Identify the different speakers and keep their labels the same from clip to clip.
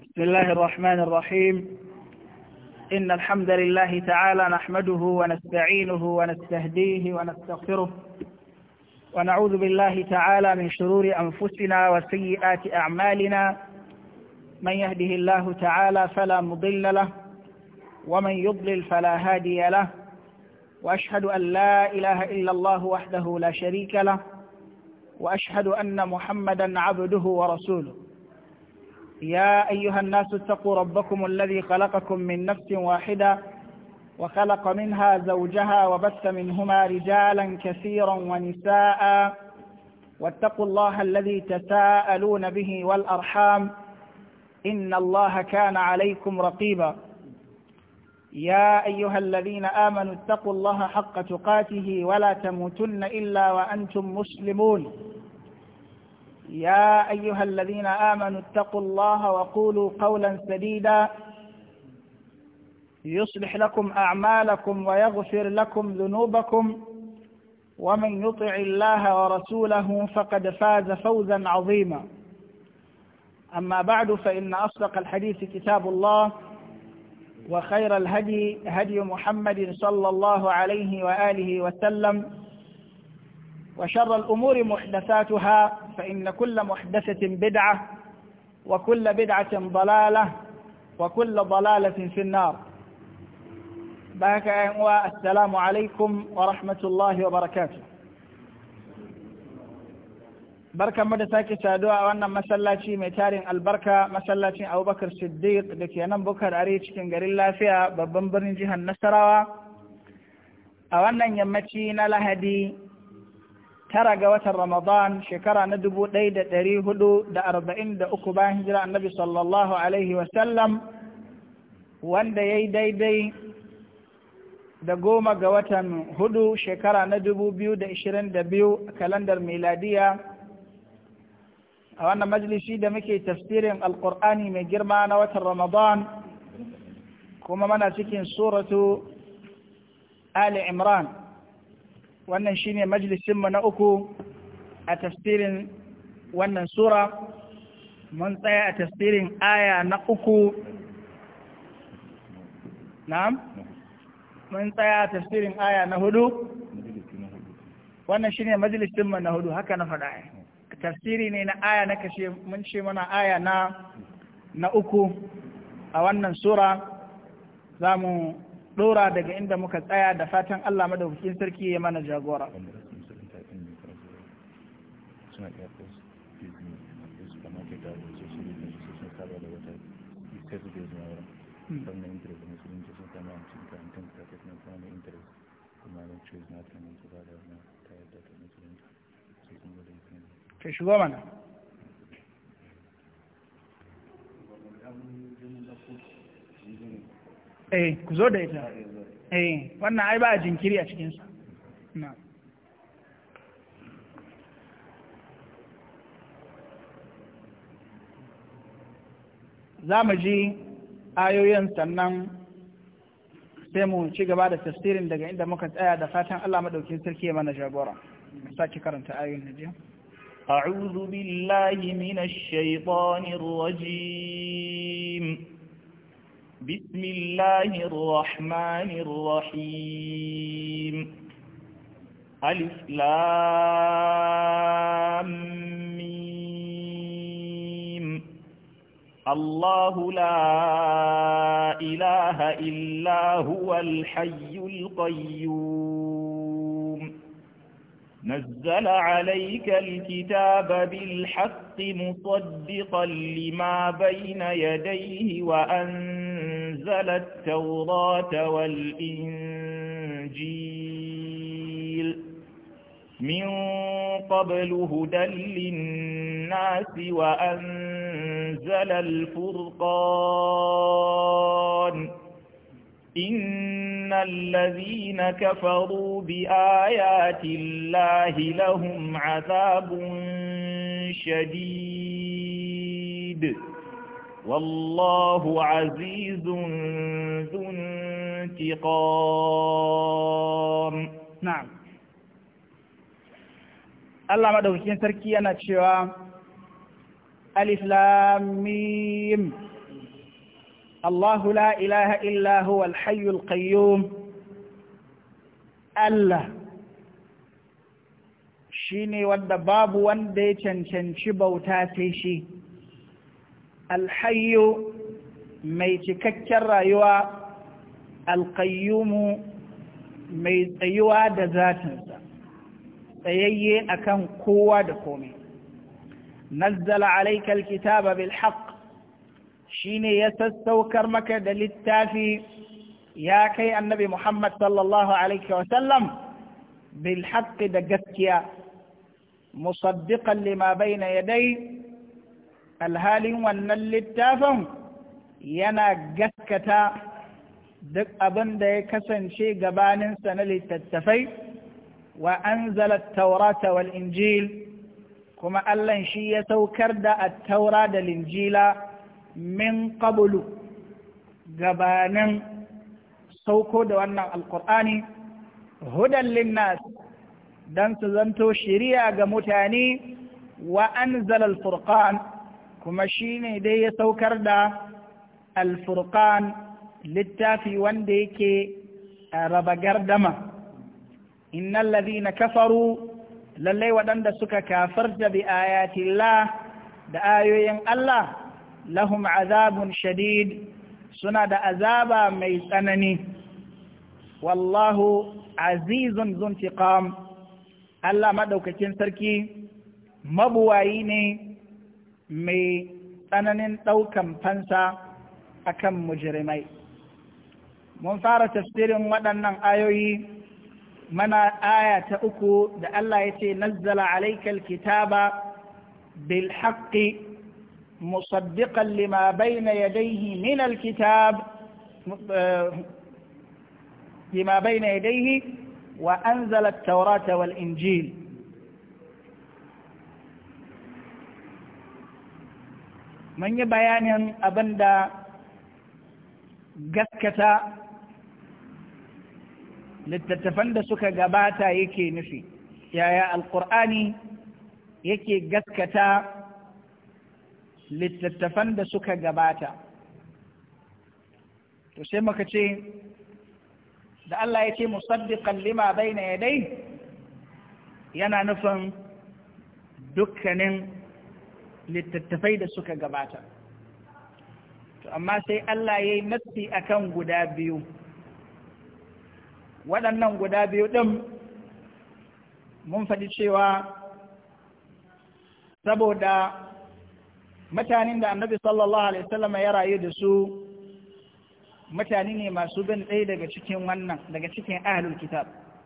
Speaker 1: بسم الله الرحمن الرحيم. إن الحمد لله تعالى نحمده ونستعينه ونستهديه ونستغفره ونعوذ بالله تعالى من شرور أنفسنا وسيئات أعمالنا. من يهده الله تعالى فلا مضل له ومن يضلل فلا هادي له، وأشهد أن لا إله إلا الله وحده لا شريك له، وأشهد أن محمدا عبده ورسوله. يا أيها الناس اتقوا ربكم الذي خلقكم من نفس واحدة وخلق منها زوجها وبث منهما رجالا كثيرا ونساء، واتقوا الله الذي تساءلون به والأرحام إن الله كان عليكم رقيبا. يا أيها الذين آمنوا اتقوا الله حق تقاته ولا تموتن إلا وأنتم مسلمون. يا أيها الذين آمنوا اتقوا الله وقولوا قولا سديدا يصلح لكم أعمالكم ويغفر لكم ذنوبكم، ومن يطع الله ورسوله فقد فاز فوزا عظيما. أما بعد، فإن أصدق الحديث كتاب الله، وخير الهدي هدي محمد صلى الله عليه وآله وسلم، وشر الأمور محدثاتها، فإن كل محدثة بدعة وكل بدعة ضلالة وكل ضلالة في النار. السلام عليكم ورحمة الله وبركاته. بركة مدساكي سادوا وانا مسلاتي ميتارين البركة مسلاتي أبو بكر الصديق لكي ينام بكر أريد كنغر الله فيها ببنبرن جهة النسراوة. وانا يمتين لهدي tara ga watan Ramadan shekara na 1443 bayan hijira annabi sallallahu alaihi wasallam, wanda ya yi daidai da 10 ga watan hudu shekara na 2022 a kalandar miladiya. A wannan majalisi da muke tafsirin alkur'ani mai girma na watan Ramadan, kuma mana cikin suratu Ali Imran. Wannan shine majalisinmu na uku a tafsirin wannan sura. Mun tsaya a tafsirin aya na uku. Na'am? Mun tsaya a tafsirin aya na hudu. Wannan shine majalisinmu na hudu, haka na faɗa. Tafsiri ne na aya na kashe, mun ce mana aya na uku a wannan sura. Za mu dora daga inda muka tsaya, da fatan Allah madaukakin sarki ya mana jagora. Ka shigo mana. Ku zo da ita. Wannan ai ba a jinkiri a cikinsa. Za mu ji ayoyin sannan sai mu ci gaba da tafsirin daga inda muka tsaya, da fatan Allah madaukakin sarki ya mana jagora. Sake karanta ayoyin na jiya.
Speaker 2: أعوذ بالله من الشيطان الرجيم. بسم الله الرحمن الرحيم. ألف لام ميم. الله لا إله إلا هو الحي القيوم. نزل عليك الكتاب بالحق مصدقا لما بين يديه وأنزل التوراة والإنجيل من قبل هدى للناس وأنزل الفرقان. إن الذين كفروا بآيات الله لهم عذاب شديد والله عزيز ذو انتقام.
Speaker 1: نعم. Allah madaukakin sarki yana cewa alif lam mim الله لا إله إلا هو الحي القيوم الله shine wanda babu wanda ya cancanci bauta sai shi alhayyu mai cikakken rayuwa alqayyumu mai tsayuwa da zatinsa tsayayye akan kowa da komai nazzala alayka alkitaba bilhaqq shine ya sassaukar maka da littafi ya kai annabi Muhammad sallallahu alaihi wasallam bilhaqq da gaskiya musaddiqan lima bayna yadai alhalin wannan littafin yana gaskata duk abin da ya kasance gabaninsa na littattafai wa anzala at-taurata wal injil kuma Allah shi ya saukar da at-taura da linjila min qablu gabanin sauko da wannan alqur'ani hudan linnas dan su zanto shiriya ga mutane wa anzala al-furqan kuma shine dai ya saukar da al-furqan littafi wanda yake raba gardama innal ladhina kafaru lallai waɗanda suka kafarta bi ayatillah da ayoyin Allah lahum azabun shadid suna da azaba mai tsanani wallahu azizun zuntiqam Allah madaukakin sarki mabuwayi ne mai tsananin ɗaukan fansa akan mujrimai mun fara tafsirin waɗannan ayoyi mana aya ta 3 da Allah ya ce nazzala alaykal kitaba bil haqqi musaddiqan lima bayna yadayhi min al kitab lima bayna yadayhi wa anzala at-taurata wal injil mun yi bayanin abinda gaskata littattafan da suka gabata yake nufi yaya alkur'ani yake gaskata littattafan da suka gabata to sai muka ce da Allah ya ce musaddiqan lima bayna yadayhi yana nufin dukkanin littattafai da suka gabata to amma sai Allah ya yi nassi akan guda biyu waɗannan guda biyu ɗin mun faɗi cewa saboda mutanen da annabi sallallahu alaihi wasallam ya rayu da su mutane ne masu bin ɗaya daga cikin wannan daga cikin ahlul kitab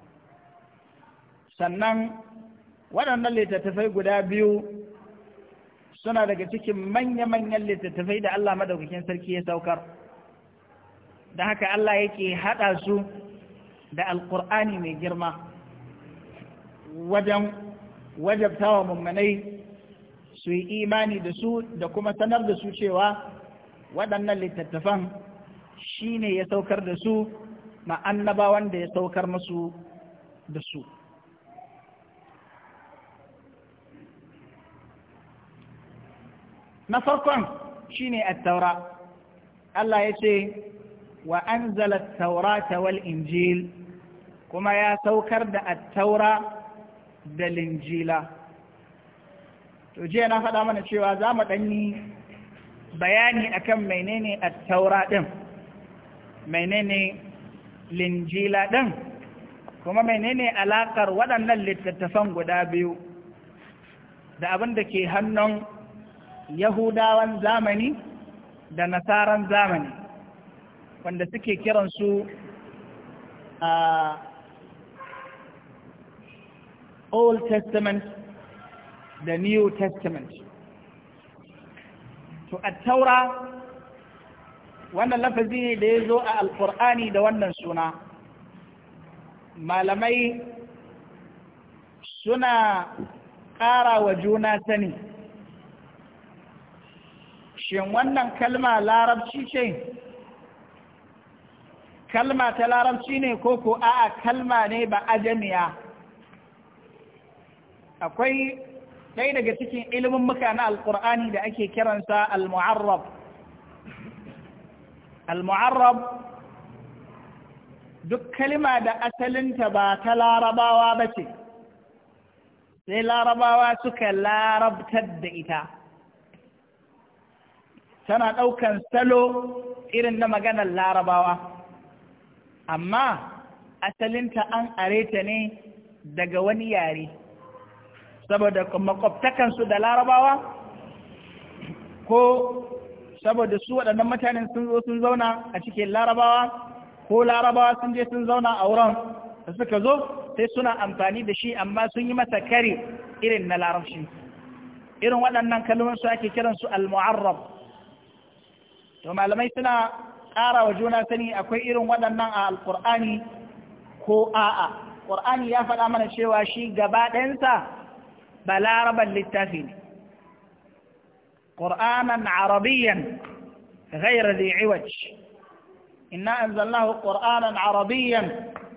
Speaker 1: sannan waɗannan littattafai guda biyu suna daga cikin manya-manyan littattafai da Allah madaukakin sarki ya saukar da haka Allah yake haɗa su da alƙur'ani mai girma wajen wajabtawa mummanai su yi imani da su da kuma sanar da su cewa waɗannan littattafan shi ne ya saukar da su ma annabawan da ya saukar musu da su na farkon shi ne at-taura Allah ya ce wa anzala at-taurata wal injil kuma ya saukar da at-taura da linjila to jiya na faɗa mana cewa za mu ɗanyi bayani akan menene at-taura ɗin menene linjila ɗin kuma menene alaƙar waɗannan littattafan guda biyu da abin da ke hannun yahudawan zamani da nasaran zamani wanda suke kiransu a Old Testament da New Testament to at-taura wannan lafazi ne da ya zo a alƙur'ani da wannan suna malamai suna ƙara wa juna sani shin wannan kalma larabci ce kalma ta larabci ne ko a'a kalma ne ba ajamiya akwai ɗaya daga cikin ilimin muka na alƙur'ani da ake kiransa al-mu'arrab al-mu'arrab duk kalma da asalinta ba ta larabawa ba ce sai larabawa suka larabtar da ita tana ɗaukan salo irin na maganar larabawa amma asalinta an areta ne daga wani yare saboda makwabtakansu da larabawa ko saboda su waɗannan mutanen sun zo sun zauna a cikin larabawa ko larabawa sun je sun zauna a wurin da suka zo sai suna amfani da shi amma sun yi masa kare irin na larabci irin waɗannan kalmomin su ake kiransu al-mu'arrab to malamai suna ƙara wa juna sani akwai irin waɗannan a alƙur'ani ko a'a ƙur'ani ya faɗa mana cewa shi gaba ɗayansa ba laraban littafi ne ƙur'anan arabiyyan ghayra dhi iwaj inna anzalnahu qur'anan arabiyyan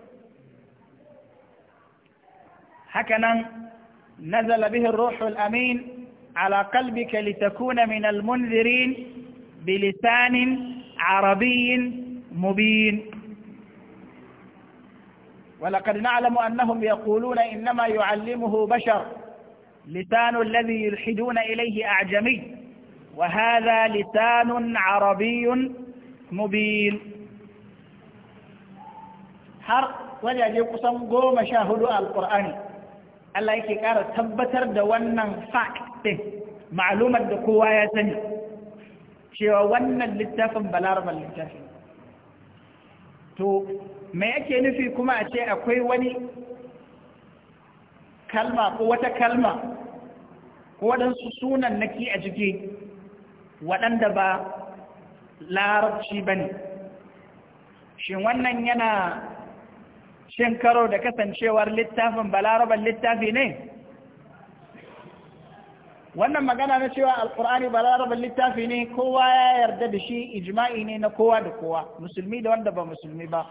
Speaker 1: hakanan nazala bihi ar-ruhul amin ala qalbika litakuna min al-munzirin bilisanin arabiyyin mubin ولقد نعلم أنهم يقولون إنما يعلمه بشر لسان الذي يلحدون إليه أعجمي وهذا لسان عربي مبين har wajaje kusan 14 alƙur'ani Allah yake ƙara tabbatar da wannan fact ɗin ma'lumar da kowa ya sani cewa wannan littafin balaraban littafi to me yake nufi kuma a ce akwai wani kalma ko wata kalma ko waɗansu sunan naki a jiki waɗanda ba larabci ba ne shin wannan yana shin karo da kasancewar littafin balaraban littafi ne wannan magana na cewa alkur'ani balaraban littafi ne kowa ya yarda da shi ijma'i ne na kowa da kowa musulmi da wanda ba musulmi ba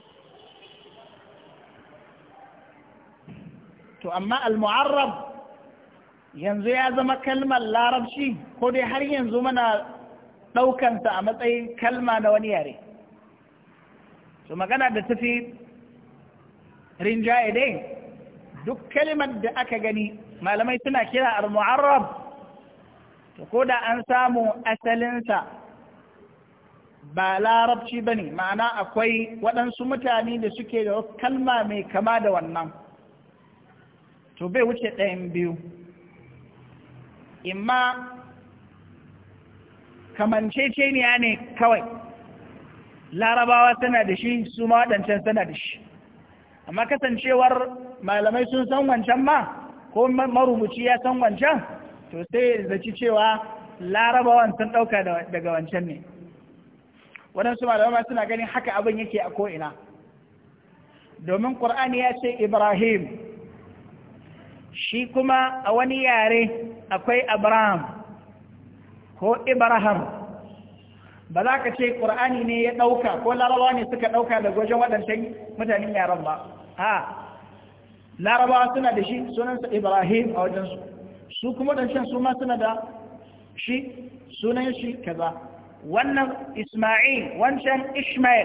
Speaker 1: to amma al-mu'arrab yanzu ya zama kalmar larabci ko dai har yanzu mana ɗaukansa a matsayin kalma na wani yare to magana da tafi rinjaye dai duk kalmar da aka gani malamai suna kira al-mu'arrab to ko da an samu asalinsa ba larabci ba ne ma'ana akwai waɗansu mutane da suke da kalma mai kama da wannan to bai wuce ɗayan biyu imma kamanceceniya ne kawai larabawa suna da shi su ma waɗancan suna da shi amma kasancewar malamai sun san wancan ma ko marubuci ya san wancan to sai zaci cewa larabawan sun ɗauka daga wancan ne waɗansu malamai suna ganin haka abin yake a ko'ina domin ƙur'ani ya ce ibrahim shi kuma a wani yare akwai abraham ko ibrahim ba za ka ce ƙur'ani ne ya ɗauka ko larabawa ne suka ɗauka daga wajen waɗancan mutanen yaren ba larabawa suna da shi sunansa ibrahim a wajensu su kuma waɗancan su ma suna da shi sunan shi kaza wannan isma'il wancan ishmael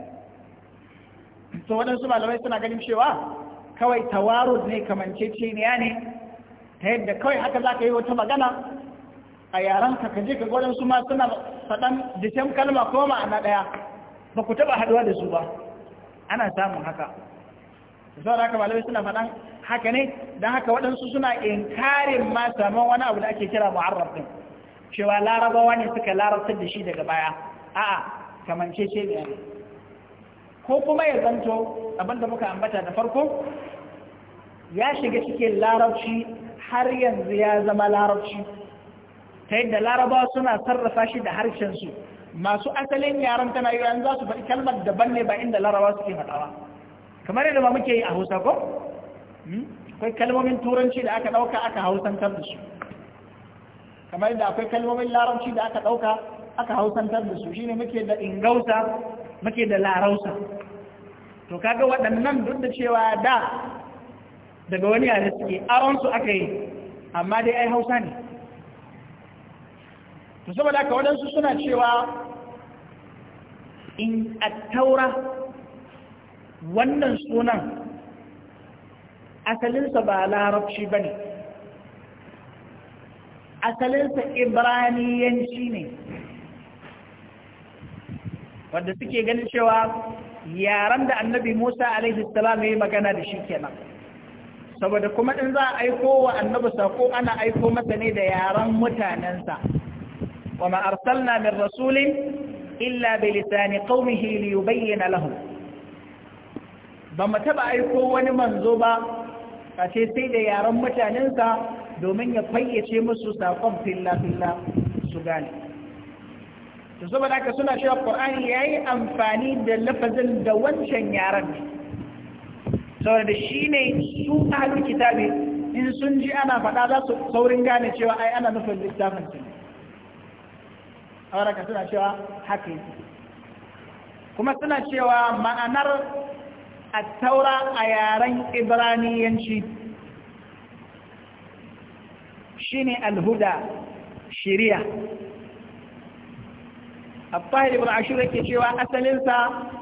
Speaker 1: to waɗansu malamai suna ganin cewa kawai tawarud ne kamanceceniya ne ta yadda kawai haka za ka yi wata magana a yaran ka je ka gwadon su ma suna faɗan dishen kalma ko ma'ana ɗaya ba ku taɓa haɗuwa da su ba ana samun haka sau da haka malamai suna faɗan haka ne don haka waɗansu suna inkarin ma saman wani abu da ake kira mu'arraf ɗin cewa larabawa ne suka larabtar da shi daga baya a'a kamanceceniya ne ko kuma ya zanto abinda muka ambata da farko ya shiga cikin larabci har yanzu ya zama larabci ta yadda larabawa suna sarrafa shi da harshensu masu asalin yaren tana yi yanzu za su faɗi kalmar daban ne ba inda larabawa suke faɗawa kamar yadda ba muke yi a hausa ko akwai kalmomin turanci da aka ɗauka aka hausantar da su kamar yadda akwai kalmomin larabci da aka ɗauka aka hausantar da su shine muke da ingausa muke da larausa to kaga waɗannan duk da cewa daga wani yare suke aronsu aka yi amma dai ai hausa ne to saboda haka waɗansu suna cewa in at-taura wannan sunan asalinsa ba larabci bane, asalinsa ibraniyanci ne, wanda suke ganin cewa yaran da annabi Musa alaihi salam ya yi magana da shi kenan. Saboda kuma in za a aiko wa annabi sako ana aiko masa ne da yaran mutanensa. wa ma arsalna min rasulin illa bi lisani qaumihi li yubayyana lahum. Ba mu taba aiko wani manzo ba kace sai da yaran mutanensa domin ya fayyace musu sakon filla filla su gane. To saboda haka suna cewa Qur'ani yayi amfani da lafazin da wancan yaran ne. Saboda shi ne su ahlul kitabi in sun ji ana faɗa za su saurin gane cewa ai ana nufin littafin su. Saboda suna cewa haka yake. Kuma suna cewa ma'anar at-taura a yaren Ibraniyanci shine al-huda, shiriya. Al-Tahir ibn Ashur yake cewa asalinsa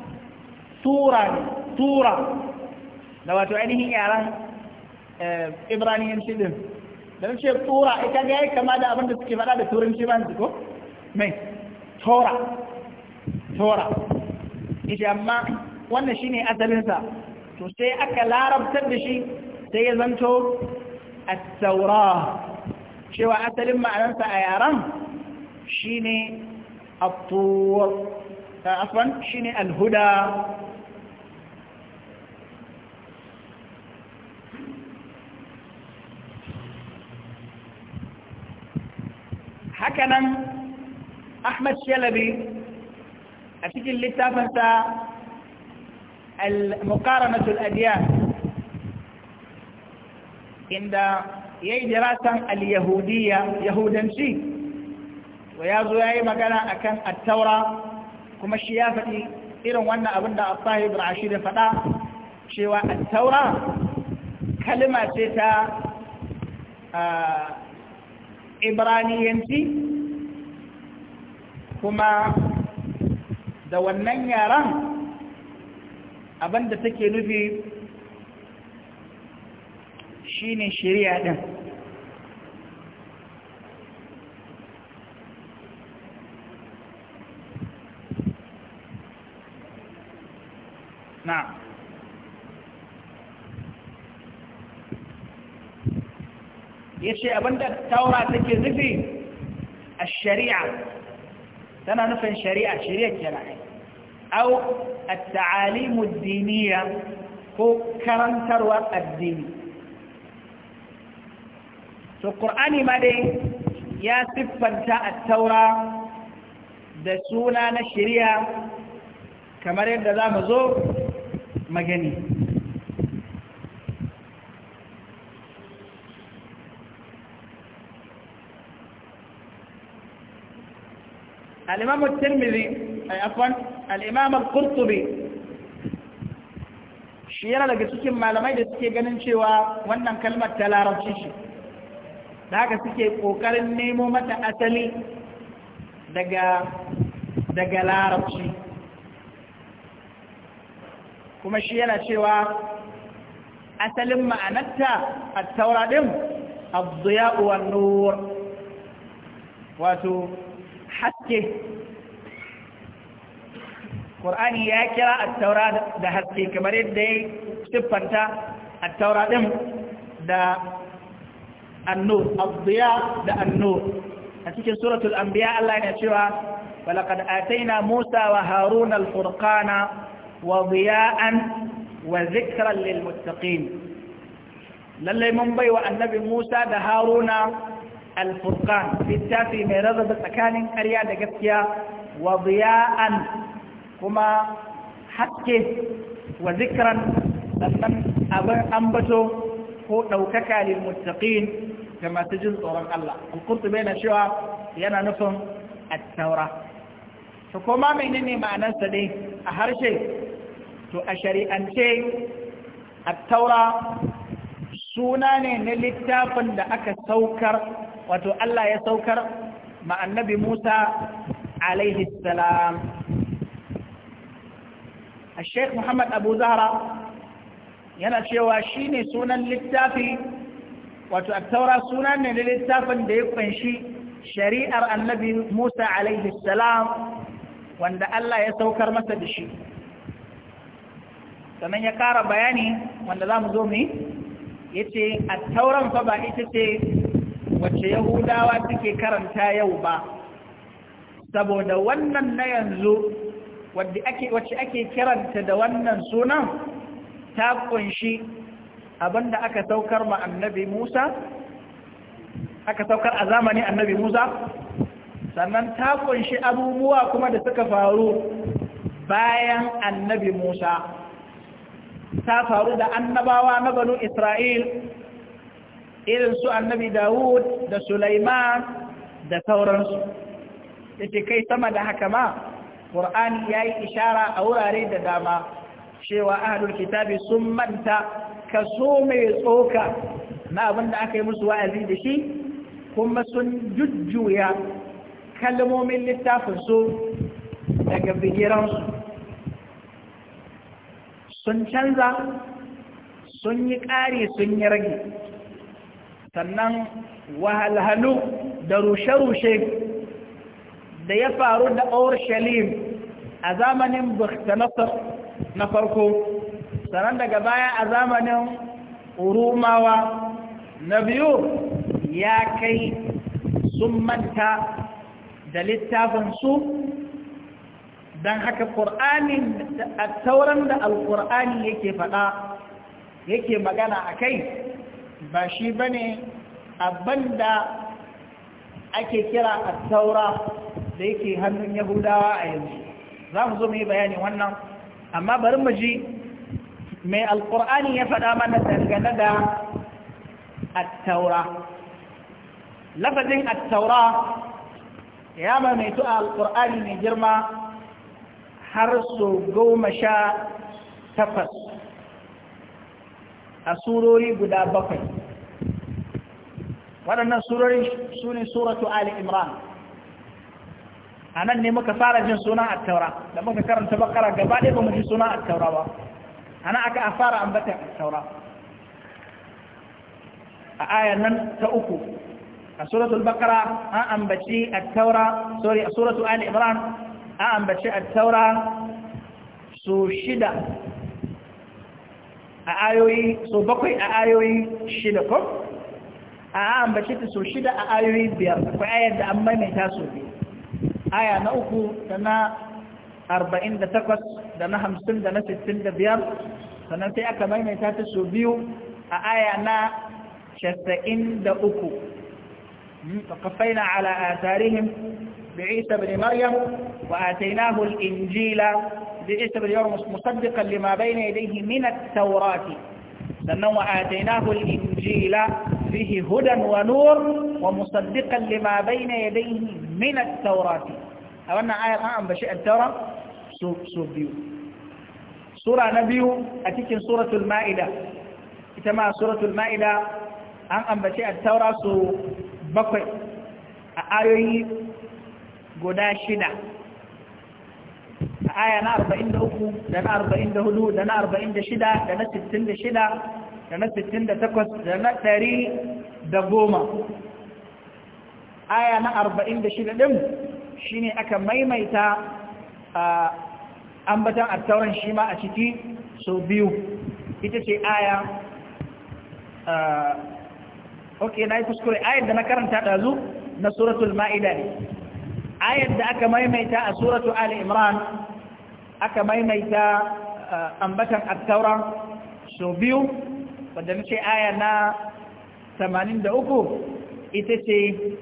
Speaker 1: tura da wato ainihin yaran Ibraniyanci din. Da ce tura ita ga yayi kama da abin da suke faɗa da turanci ba su ko? Mai tora ita amma wannan shine asalinsa. To sai aka larabtar da shi sai ya zanto at-taura, cewa asalin ma'anarsa a yaran shine الطور عفوا شيني الهدى. هكذا أحمد شلبي أتكلم للتافنسة المقارنة الأديان عند دراسة اليهودية يهودنسي ya zo ya yi magana a kan attaura kuma shi ya faɗi irin wannan abin da al-Tahir ibn Ashur ya faɗa cewa attaura kalima ce ta Ibraniyanci kuma da wannan yaran abin da take nufi shine shari'a din. نعم yace abinda taura take nufi ash-shari'a tana nufin shari'a kenan au at-ta'alim ad-diniyya ko karantarwar addini. to Qur'ani ma dai ya siffanta at-taura da suna na shari'a kamar yadda za mu zo magani. الإمام الترمذي عفوا الإمام القرطبي shi yana daga cikin malamai da suke ganin cewa wannan kalmar ta larabci shi da haka suke ƙoƙarin nemo mata asali daga larabci. kuma shi yana cewa asalin ma'anarta a taura ɗin abdiya'u wan nur, wato haske. Qur'ani ya kira at-taura da haske kamar yadda ya siffanta at-taura ɗin da an-nur, abdiya da an-nur. A cikin suratul anbiya Allah yana cewa walaqad atayna Musa wa Haruna al-furqana وضياء وذكرا للمتقين. للي من بي والنبي موسى ده هارون الفرقان في التافي من رضا بسكان أرياد قسيا وضياء كما حكي وذكرا لمن أنبته هو نوكك للمتقين كما تجد طورا الله. القرط بين شوى ينا نفهم التوراة. فكما منني معنى سدي أهرشي to a shari'ance at-taura suna ne na littafin da aka saukar, wato Allah ya saukar ma annabi Musa alaihi salam. Sheikh Muhammad Abu Zahra yana cewa shine sunan littafi wato at-taura sunan ne littafin da ya kunshi shari'ar annabi Musa alaihi salam wanda Allah ya saukar masa da shi. Sannan ya ƙara bayani wanda za mu zo mu ya ce at-tauran fa ba ita ce wacce Yahudawa suke karanta yau ba, saboda wannan na yanzu wacce ake kiranta da wannan sunan ta kunshi abinda aka saukar ma annabi Musa, aka saukar a zamanin annabi Musa, sannan ta kunshi abubuwa kuma da suka faru bayan annabi Musa, ta faru da annabawa na banu Isra'il irin su annabi Dawud da Sulaiman da sauransu. Yace kai sama da haka ma Qur'ani yayi ishara a wurare da dama cewa ahlul kitabi sun manta kaso mai tsoka na abin da aka yi musu wa'azi da shi, kuma sun jujjuya kalmomin littafin su daga bigiransu, sun canza, sun yi ƙari, sun yi rage. Sannan wahalhalu da rushe-rushe da ya faru da Urshalim a zamanin Bukhtanasar na farko, sannan daga baya a zamanin Urumawa na biyu, ya kai sun manta da littafinsu. Don haka ƙur'anin a tauran da alƙur'ani yake faɗa yake magana a kai ba shi ba ne abinda ake kira a taura da yake hannun Yahudawa a yanzu. Za mu zo mu yi bayani wannan, amma bari mu ji mai alƙur'ani ya faɗa mana dangane da at-taura. Lafazin at-taura ya maimaitu a alƙur'ani mai girma har so 18 a surori guda 7. waɗannan surori su ne suratu Ali Imran. A nan ne muka fara jin sunan at-taura, da muka karanta bakara gaba ɗaya ba mu ji sunan at-taura ba. Ana aka fara ambatan at-taura a ayan nan ta 3 a suratul baqara an ambaci at-taura, sorry, a suratu Ali Imran an ambaci at-taura so 6 a ayoyi, so 7 a ayoyi 6 ko a ambaci ta so 6 a ayoyi 5. Akwai ayar da an maimaita so 2, aya na 3 da na 48 da na 50 da na 65, sannan sai aka maimaita ta so 2 a aya na 93. فقفينا على آثارهم بعيسى بن مريم وآتيناه الإنجيل بعيسى بن مريم مصدقا لما بين يديه من التوراة وآتيناه الإنجيل فيه هدى ونور ومصدقا لما بين يديه من التوراة. أولنا آية الآن بشيء التوراة سوبيو سورة نبيو أتيكن سورة المائدة إتما سورة المائدة أن بشيء التوراة سو 7 a ayoyi guda 6 a aya na 43 da na 44 da na 46 da na 66 da na 68 da na 110. Aya na 46 din shine aka maimaita ambatan at-tauran shi ma a ciki so 2. Ita ce aya okay, na yi kuskure, ayar da na karanta ɗazu na suratul ma'ida ne. Ayar da aka maimaita a suratul Ali Imran aka maimaita ambatan at-taura so 2, wadda nace aya na 83 ita ce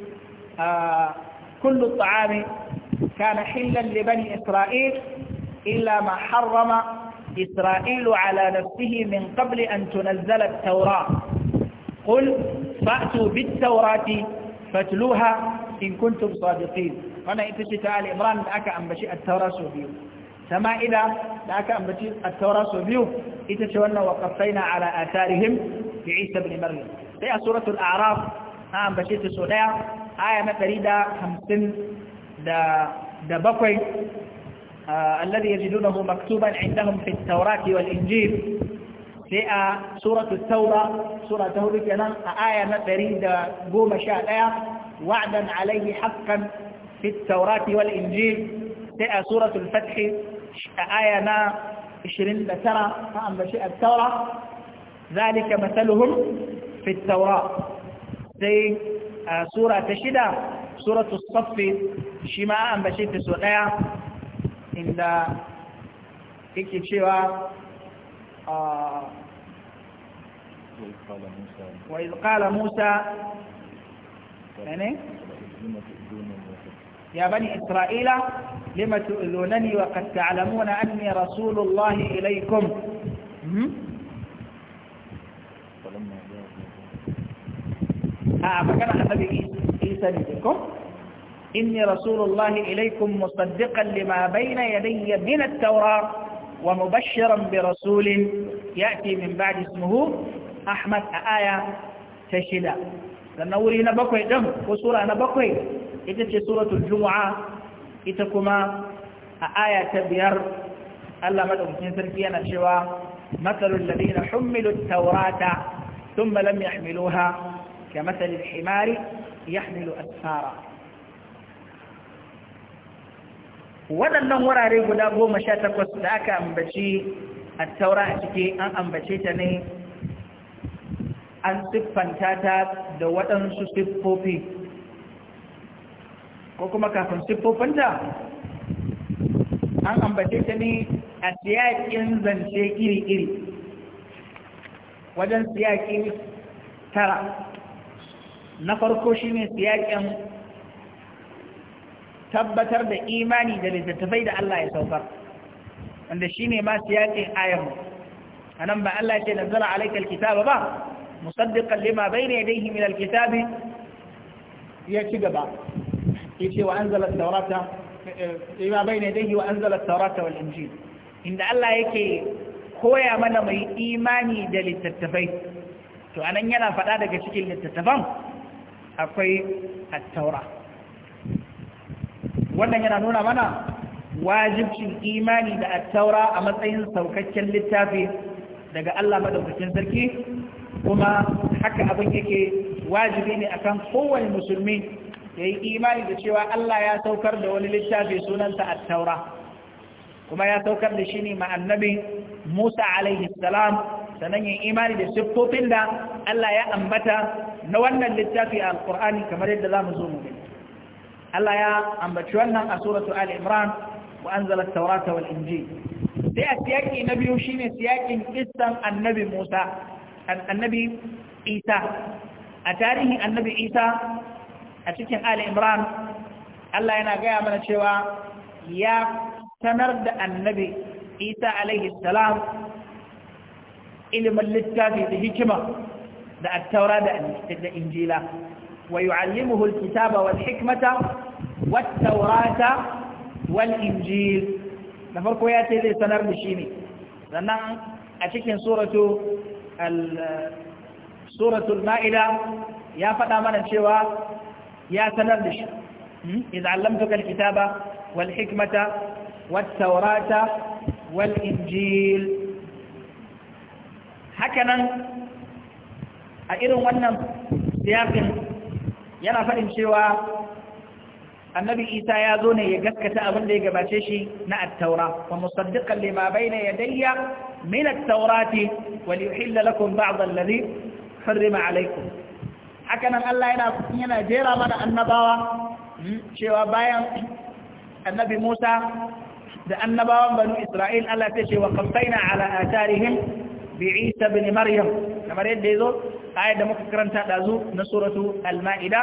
Speaker 1: kullu ta'ami kana hillan li bani Isra'il illa ma harrama Isra'ilu ala nafsihi min qabli an tunazzala at-taura قل فأتوا بالتوراة فاتلوها إن كنتم صادقين. وانا اتشت آل إمران لأك أنبشي التوراة سوبيو سما إذا لأك أنبشي التوراة سوبيو اتشونا وقفينا على آثارهم في عيسى بن مريم. في سورة الأعراف أنبشي تسوداء آية متريدة 50 دا بقوي الذي يجدونه مكتوبا عندهم في التوراة والإنجيل في سورة التوبة سورة التوبة كان آية تريد قوم شاء وعدا عليه حقا في التوراة والإنجيل في سورة الفتح آية 20 ترى عن بشيء التوراة ذلك مثلهم في التوراة في سورة تشدة سورة الصف شماء عن بشيء تسوء عند اكتشوا وإذ قال موسى يعني يا بني إسرائيل لم تؤذونني وقد تعلمون أني رسول الله إليكم فكان النبي عيسى لكم إني رسول الله إليكم مصدقا لما بين يدي من التوراة ومبشرا برسول يأتي من بعد اسمه أحمد آية تشهد لنوري نبقي دم وسورة نبقي إذا سورة الجمعة إذا كما آية تبير الله مدعوكين سركينا شوى مثل الذين حملوا التوراة ثم لم يحملوها كمثل الحمار يحمل أسفارا waɗannan wurare guda 18 da aka ambaci at-taura a ciki an ambace ta ne an siffanta ta da waɗansu siffofi ko kuma kafin siffofinta an ambace ta ne a siyaƙin zance iri-iri wajen siyaƙi 9 na farko shine siyaƙin tabbatar da imani da littattafai da Allah ya saukar wanda shine ma siyaƙin ayatu anan ba Allah ya ce nazzala alaykal kitaba ba musaddiqan lima bayna yadayhi min alkitabi ya ci gaba yace wa anzala at-taurata lima bayna yadayhi wa anzala at-taurata wal injil inda Allah yake koya mana mai imani da littattafai to anan yana faɗa daga cikin littattafan akwai at-taura wannan yana nuna mana wajibcin imani da at-taura a matsayin saukakken littafi daga Allah madaukakin sarki kuma haka abin yake wajibi ne akan kowane musulmi yayi imani da cewa Allah ya saukar da wani littafi sunansa at-taura kuma ya saukar da shi ne ma annabi Musa alaihi salam sannan yin imani da siffofin da Allah ya ambata na wannan littafi a Al-Qur'ani kamar yadda zamu zo mu gani Allah ya ambaci wannan a suratu Ali Imran wa anzala at-taurata wal injil sai a siyaki na biyu shine siyakin kissan annabi Musa annabi Isa a tarihin annabi Isa a cikin Ali Imran Allah yana gaya mana cewa ya sanar da annabi Isa alaihi salam ilimin littafi da hikima da at-taura da injila ويعلمه الكتاب والحكمة والتوراة والإنجيل نفرق ياتي ذي سنر بشيني لأن أتكين سورة المائدة يا فتى من الشواء يا سنر بشي إذ علمتك الكتاب والحكمة والتوراة والإنجيل هكذا أئر ونم سياق yana faɗin cewa annabi Isa ya zo ne ya gaskata abin da ya gabace shi na at-taura wa musaddiqan lima bayna yadayya min at-taurati wa liyuhilla lakum ba'd alladhi harrama alaykum hakanan Allah yana jera mana annabawa cewa bayan annabi Musa da annabawan banu Isra'il Allah ta ce wa qaffayna ala atharihim bi Isa ibn Maryam kamar yadda yazo ayat da muka karanta dazu na suratu al-Ma'ida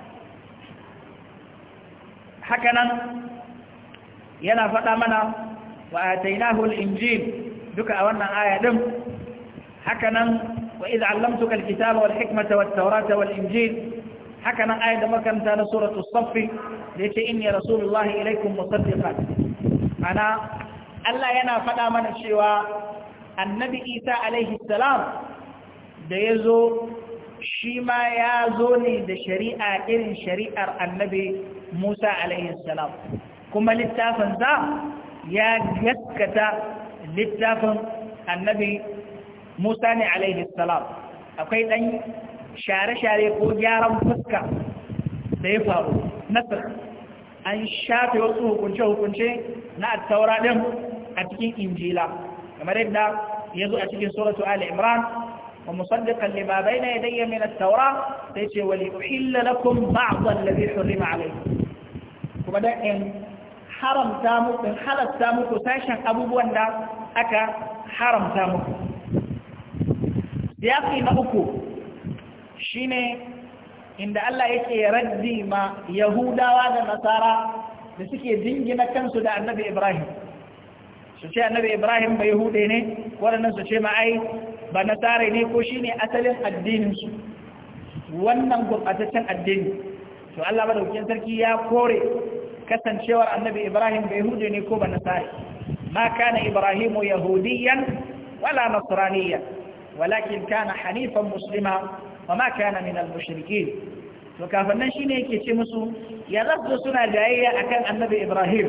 Speaker 1: hakanan yana faɗa mana wa atainahu al-injil duka a wannan aya din hakanan wa idh 'allamtuka al-kitaba wal hikmata wat tawrata wal injil hakanan ayat da muka karanta na suratu as-saff da yace inni rasulullahi ilaykum musaddiqan ana Allah yana faɗa mana cewa annabi Isa alaihi salam da ya zo shi ma ya zo ne da shari'a irin shari'ar annabi Musa alaihi salam kuma littafinsa ya gaskata littafin annabi Musa ne alaihi salam. Akwai ɗan share-share ko gyaran fuska da ya faru nasir, an shafe wasu hukunce-hukunce na attaura ɗin a cikin injila kamar yadda ya zo a cikin suratu Ali Imran wa musaddiqan lima bayna yadayya min at-taura sai ce wali uhilla lakum ba'd alladhi hurrima alaykum, kuma da in haramta muku, in halatta muku sashen abubuwan da aka haramta muku. Siyaqi na uku shine inda Allah yake raddi ma Yahudawa da Nasara da suke dingina kansu da Annabi Ibrahim, su ce Annabi Ibrahim ba Yahude ne, waɗannan su ce ma ai ba Nasara ne ko shine asalin addininsu, wannan gurɓataccen addini. To Allah madaukakin sarki ya kore kasancewar Annabi Ibrahim ba Yahude ne ko ba Nasara. Ma kana Ibrahimu yahudiyan wala nasraniyan walakin kana hanifan muslima وما كان من المشركين. وكافرنا شيء يكي شيء مسو يرد سنة جاية أكان النبي إبراهيم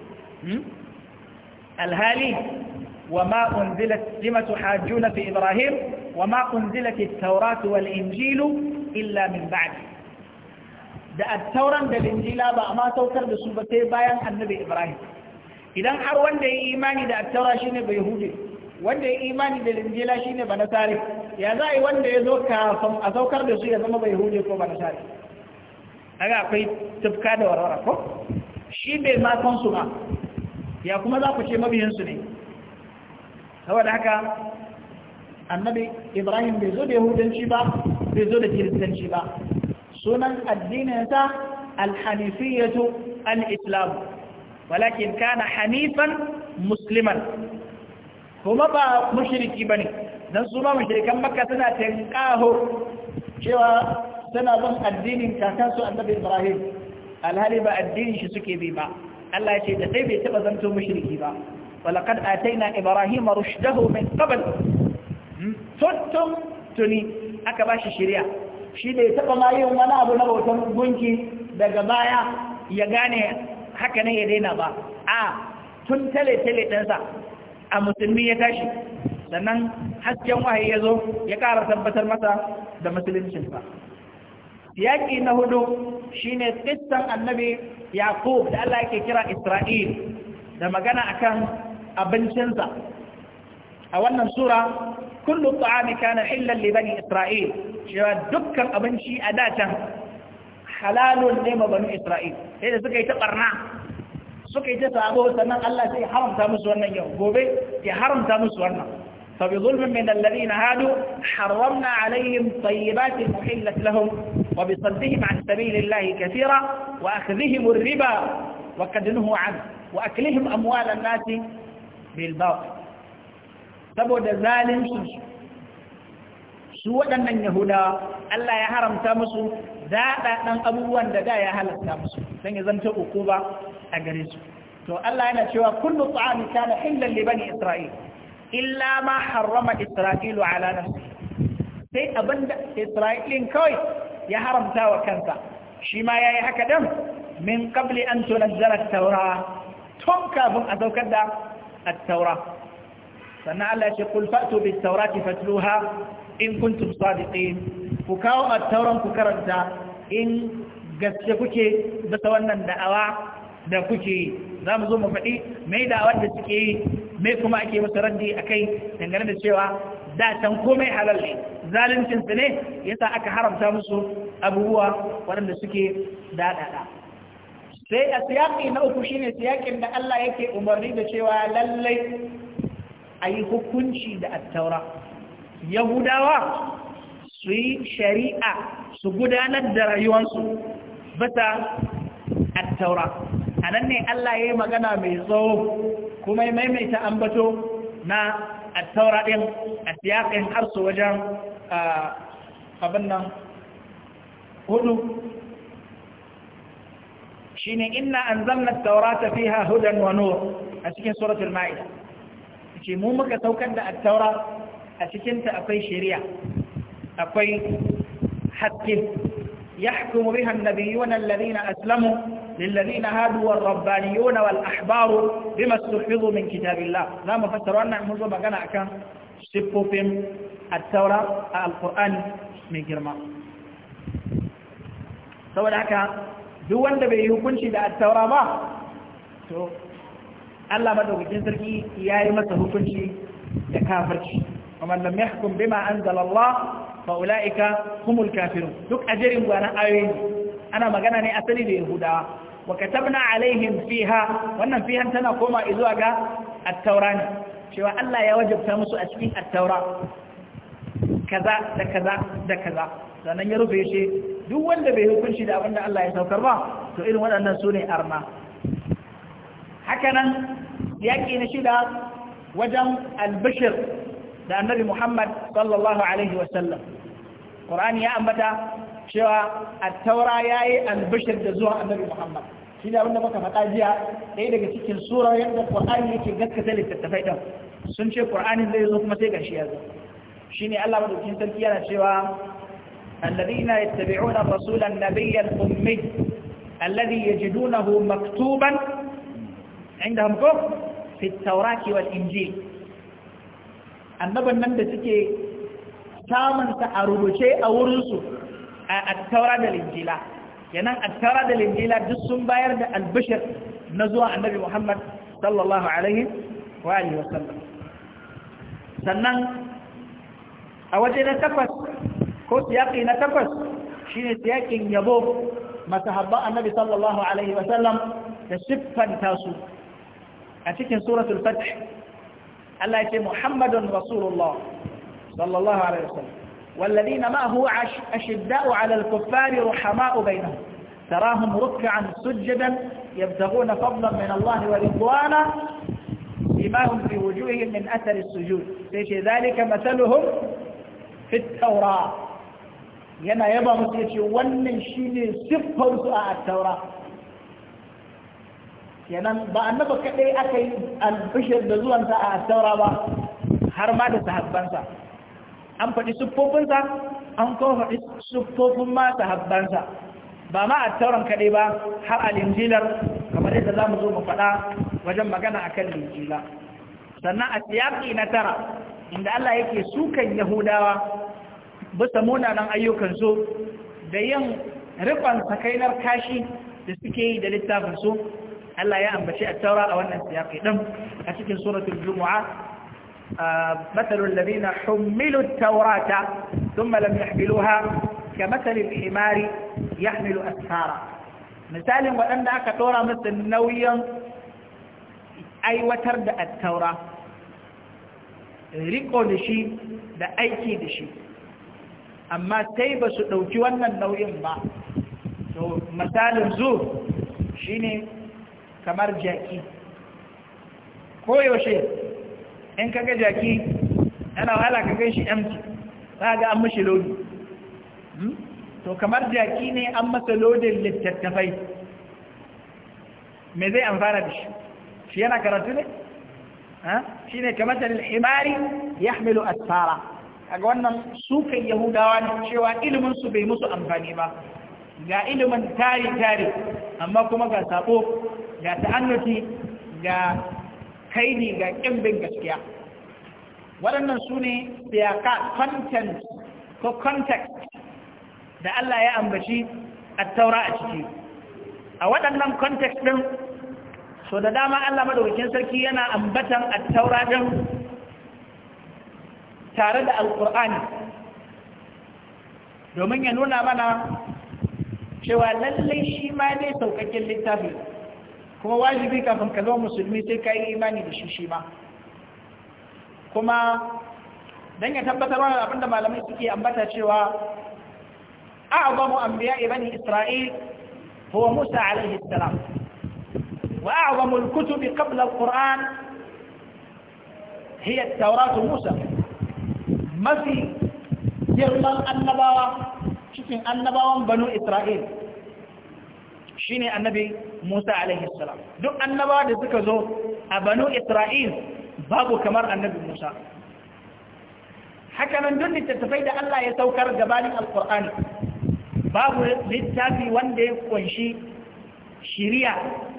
Speaker 1: الهالي وما أنزلت لما تحاجون في إبراهيم وما أنزلت التوراة والإنجيل إلا من بعد. ده التوراة والإنجيل ما توكر بسوبتي بايان النبي إبراهيم. إذن حروان ده إيماني ده التوراة شيء بيهودي wanda ya imani da linjila shine ba nasari, ya za a yi wanda ya zo kafin a saukar da su ya zama bai hude ko ba nasari? Aga akwai tufka da warwara ko shi bai ma san su ba, ya kuma za ku ce mabiyinsu ne. Saboda haka annabi Ibrahim bai zo da yahudanci ba, bai zo da kiristanci ba. Sunan addininsa alhanifiyatu al-islam, walakin kana hanifan musliman, kuma ba mushriki bane, dan su ma mushrikan Makka suna tankaho cewa suna bin addinin kakansu Annabi Ibrahim, alhali ba addinin shi suke bi ba. Allah ya ce da dai bai taba zanto mushriki ba. walaqad ataina Ibrahima rushdahu min qabl, tuni aka bashi shari'a, shi bai taba ma yin wani abu na bautan gunki daga baya ya gane haka ne ya daina ba. Tun tale ɗansa a musulmi ya tashi, sannan hasken wahayi ya zo ya ƙara tabbatar masa da musuluncinsa. Yaƙi na hudu shine kissan annabi Yaqub da Allah yake kira Isra'il da magana akan abincinsa. A wannan sura kullu ta'ami kana hillan li bani Isra'il, cewa dukkan abinci a datan halalun ne ma bani Isra'il, sai da suka yi ta barna, suka yi ta sabo, sannan Allah sai haramta musu wannan yau, gobe ya haramta musu wannan. فبظلم من الذين هادوا حرمنا عليهم طيبات محلت لهم وبصدهم عن سبيل الله كثيرا وأخذهم الربا وقد نهوا عنه وأكلهم أموال الناس بالباطل. saboda zalunci su waɗannan Yahuda Allah ya haramta musu daɗaɗɗen abubuwan da ya halatta musu don ya zanta ukuba a gare su. To Allah yana cewa kullu ta'ami kana hillan li bani Isra'il illa ma harrama Isra'ilu ala nafsi, sai abinda Isra'ilin kawai ya haramta wa kansa, shi ma yayi haka dan min qabli an tunazzala at-taura, tun kafin a saukar da at-taura. sannan Allah ya ce qul fa'tu bit-taurati fatluha in kuntum sadiqin, ku kawo at-tauran ku karanta in gaske kuke bisa wannan da'awa da kuke. Za mu zo mu faɗi mai da'awar da suke yi, mai kuma ake masa raddi a kai, dangane da cewa da can komai halal ne, zaluncinsu ne yasa aka haramta musu abubuwa waɗanda suke daɗaɗa. Sai a siyaƙi na uku shine siyaƙin da Allah yake umarni da cewa lallai a yi hukunci da attaura. Yahudawa su yi shari'a, su gudanar da rayuwarsu bisa attaura. A nan ne Allah ya yi magana mai tsawo kuma ya maimaita ambato na attaura ɗin a siyaƙin har su wajen abin nan hudu. Shi ne inna an zanna taurata fiha hudan wa nur a cikin suratul ma'ida. Ce mu muka saukar da attaura a cikinta akwai shari'a, akwai haske. يحكم بها النبيون الذين أسلموا للذين هادوا والربانيون والأحبار بما استحفظوا من كتاب الله لا مفسر أن منذ ما كان أكان صفوفهم التوراة القرآن من جرما سوى ذلك duk wanda bai yi hukunci da attaura ba to Allah madaukakin sarki yayi masa hukunci da kafirci ومن لم يحكم بما أنزل الله فأولئك هم الكافرون duk ajerin gwanan ayoyi ana magana ne asali da Yahudawa wa katabna alaihim fiha wannan fiha tana koma zuwa ga at-taura ne cewa Allah ya wajabta musu a cikin at-taura kaza da kaza da kaza sannan ya rufe shi duk wanda bai hukunci da abinda Allah ya saukar ba to irin waɗannan su ne arna haka nan yaƙi na shida wajen albishir da annabi Muhammad sallallahu alaihi wasallam Qur'ani ya ambata cewa at-taura yayi albishir da zuwa annabi Muhammad shi ne abinda muka faɗa jiya ɗaya daga cikin sura yadda Qur'ani yake gaskata littattafai ɗin sun ce Qur'ani zai zo kuma sai gashi ya zo shine Allah madaukakin sarki yana cewa الذين يتبعون الرسول النبي الأمي الذي يجدونه مكتوبا عندهم في التوراة والإنجيل النبي النبي سكي سامن سأربوشي أورسو التوراة والإنجيل يعني التوراة والإنجيل جسم باير البشر نزوى النبي محمد صلى الله عليه وآله وسلم سنن أوجد تفس ko siyaki na takwas shine siyakin yabo masahabban annabi sallallahu alaihi wasallam da siffanta su a cikin suratul fath Allah ya ce Muhammadun Rasulullah sallallahu alaihi wasallam والذين معه أشداء على الكفار رحماء بينهم تراهم ركعا سجدا يبتغون فضلا من الله ورضوانا بما هم في وجوههم من أثر السجود ليش ذلك مثلهم في التوراة yana yaba musu ya ce wannan shi ne siffarsu a attaura yanan ba annaba kaɗai aka yi albishir da zuwansa a attaura ba har ma da sahabbansa an faɗi siffofinsa an kuma faɗi siffofin ma sahabbansa ba ma attauran kaɗai ba har a linjilar kamar yadda za mu zo mu faɗa wajen magana a kan linjila sannan a siyaƙi na tara inda Allah yake sukan yahudawa bisa munanan ayyukansu da yin rikon sakainar kashi da suke yi da littafinsu Allah ya ambaci a taura a wannan siyaƙi ɗin a cikin suratul jumu'a matsalul ladina hummilu taurata thumma lam yahmiluha ka matsalil himari yahmilu asfara misalin waɗanda aka ɗora musu nauyin aiwatar da attaura riko da shi da aiki da shi amma sai ba su ɗauki wannan nauyin ba to misalin zu shine kamar jaki koyaushe in kaga jaki yana wahala ka gan shi empty za ga an mashi lodi to kamar jaki ne an masa lodin littattafai me zai amfana da shi yana karatu ne shi ne kamar da himari ya hamilu asfara a ga wannan sukan yahudawa ne cewa iliminsu bai musu amfani ba ga ilimin tari amma kuma ga sabo ga ta'annuti ga kaidi ga ƙimbin gaskiya waɗannan su ne siyaka content ko context da Allah ya ambaci at-taura a ciki a waɗannan context ɗin so da dama Allah madaukakin sarki yana ambatan at-taura ɗin tare da alƙur'ani domin ya nuna mana cewa lallai shi ma ne sauƙaƙƙen littafi kuma wajibi kafin ka zama musulmi sai ka yi imani da shi ma kuma don ya tabbatar wa abinda malamai suke ambata cewa a'zamu anbiya'i bani isra'il huwa musa alaihi salam wa a'zamu al-kutubi qabla al-qur'an hiya at-taurat musa mafi girman annabawa cikin annabawan banu isra'il shine annabi Musa alaihi salam duk annabawa da suka zo a banu Isra'il babu kamar annabi Musa haka nan duk littattafai da Allah ya saukar gabanin alqur'ani babu littafi wanda ya kunshi shiriya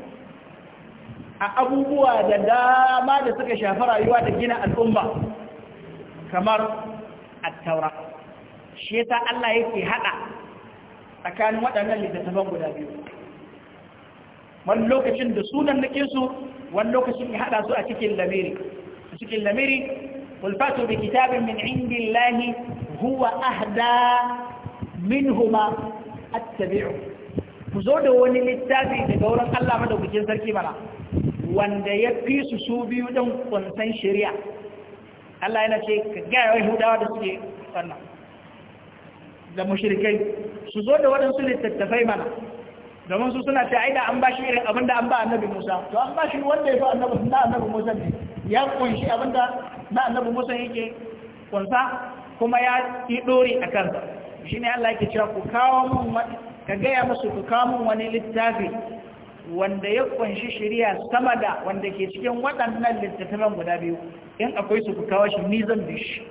Speaker 1: a abubuwa da dama da suka shafi rayuwa da gina al'umma kamar at-taura shi yasa Allah yake hada tsakanin waɗannan littattafan guda biyu wani lokacin da sunan nake su wani lokacin ya hada su a cikin lamiri qul fatu bi kitabin min indillahi huwa ahda minhuma attabi'u ku zo da wani littafi daga wurin Allah madaukakin sarki mana wanda ya fi su biyu din kunsan shari'a Allah yana ce ka ga Yahudawa da suke wannan da mushrikai su zo da waɗansu littattafai mana domin su suna ce aida an bashi irin abinda an ba annabi Musa to an bashi wanda ya fi annabi Musa ne ya kunshi abinda na annabi Musa yake kunsa kuma ya yi dori a kansa shine Allah yake cewa ku kawo mun ka gaya musu ku kawo mun wani littafi wanda ya kunshi shari'a sama da wanda ke cikin waɗannan littattafan guda biyu in akwai su ku kawo shi ni zan bi shi